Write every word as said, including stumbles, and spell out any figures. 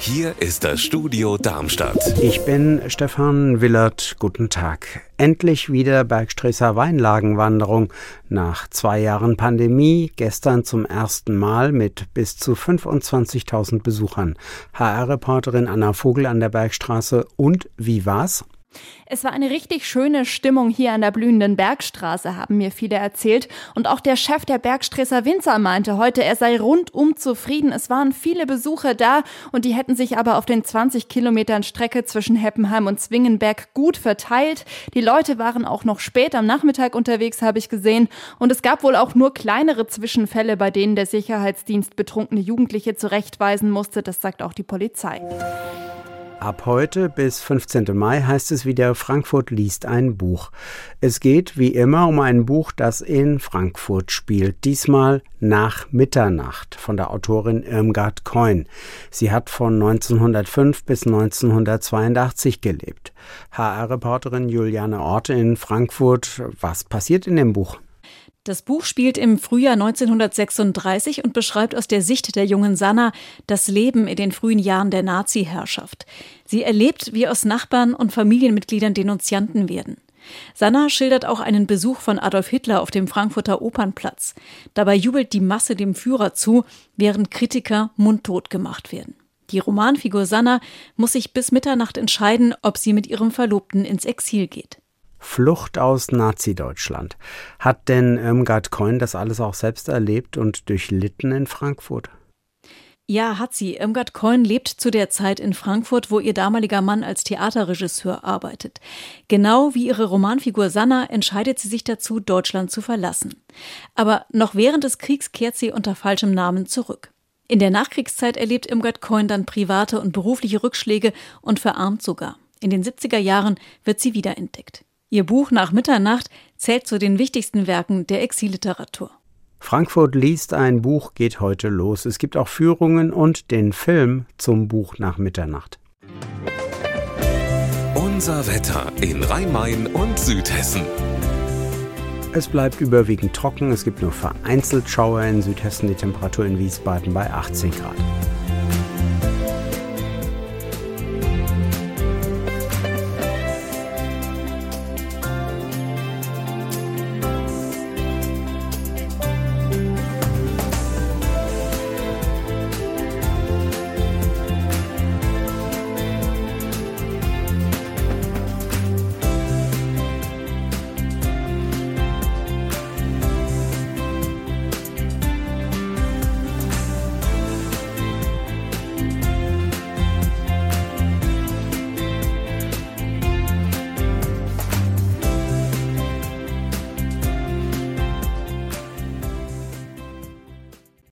Hier ist das Studio Darmstadt. Ich bin Stefan Willert. Guten Tag. Endlich wieder Bergstresser Weinlagenwanderung. Nach zwei Jahren Pandemie, gestern zum ersten Mal mit bis zu fünfundzwanzigtausend Besuchern. H R-Reporterin Anna Vogel an der Bergstraße. Und wie war's? Es war eine richtig schöne Stimmung hier an der blühenden Bergstraße, haben mir viele erzählt. Und auch der Chef der Bergstresser Winzer meinte heute, er sei rundum zufrieden. Es waren viele Besucher da und die hätten sich aber auf den zwanzig Kilometern Strecke zwischen Heppenheim und Zwingenberg gut verteilt. Die Leute waren auch noch spät am Nachmittag unterwegs, habe ich gesehen. Und es gab wohl auch nur kleinere Zwischenfälle, bei denen der Sicherheitsdienst betrunkene Jugendliche zurechtweisen musste. Das sagt auch die Polizei. Ab heute bis fünfzehnten Mai heißt es wieder, Frankfurt liest ein Buch. Es geht wie immer um ein Buch, das in Frankfurt spielt. Diesmal Nach Mitternacht von der Autorin Irmgard Keun. Sie hat von neunzehnhundertfünf bis neunzehnhundertzweiundachtzig gelebt. H R-Reporterin Juliane Orte in Frankfurt. Was passiert in dem Buch? Das Buch spielt im Frühjahr neunzehnhundertsechsunddreißig und beschreibt aus der Sicht der jungen Sanna das Leben in den frühen Jahren der Nazi-Herrschaft. Sie erlebt, wie aus Nachbarn und Familienmitgliedern Denunzianten werden. Sanna schildert auch einen Besuch von Adolf Hitler auf dem Frankfurter Opernplatz. Dabei jubelt die Masse dem Führer zu, während Kritiker mundtot gemacht werden. Die Romanfigur Sanna muss sich bis Mitternacht entscheiden, ob sie mit ihrem Verlobten ins Exil geht. Flucht aus Nazi-Deutschland. Hat denn Irmgard Keun das alles auch selbst erlebt und durchlitten in Frankfurt? Ja, hat sie. Irmgard Keun lebt zu der Zeit in Frankfurt, wo ihr damaliger Mann als Theaterregisseur arbeitet. Genau wie ihre Romanfigur Sanna entscheidet sie sich dazu, Deutschland zu verlassen. Aber noch während des Kriegs kehrt sie unter falschem Namen zurück. In der Nachkriegszeit erlebt Irmgard Keun dann private und berufliche Rückschläge und verarmt sogar. In den siebziger Jahren wird sie wiederentdeckt. Ihr Buch Nach Mitternacht zählt zu den wichtigsten Werken der Exilliteratur. Frankfurt liest ein Buch geht heute los. Es gibt auch Führungen und den Film zum Buch Nach Mitternacht. Unser Wetter in Rhein-Main und Südhessen. Es bleibt überwiegend trocken. Es gibt nur vereinzelt Schauer in Südhessen. Die Temperatur in Wiesbaden bei achtzehn Grad.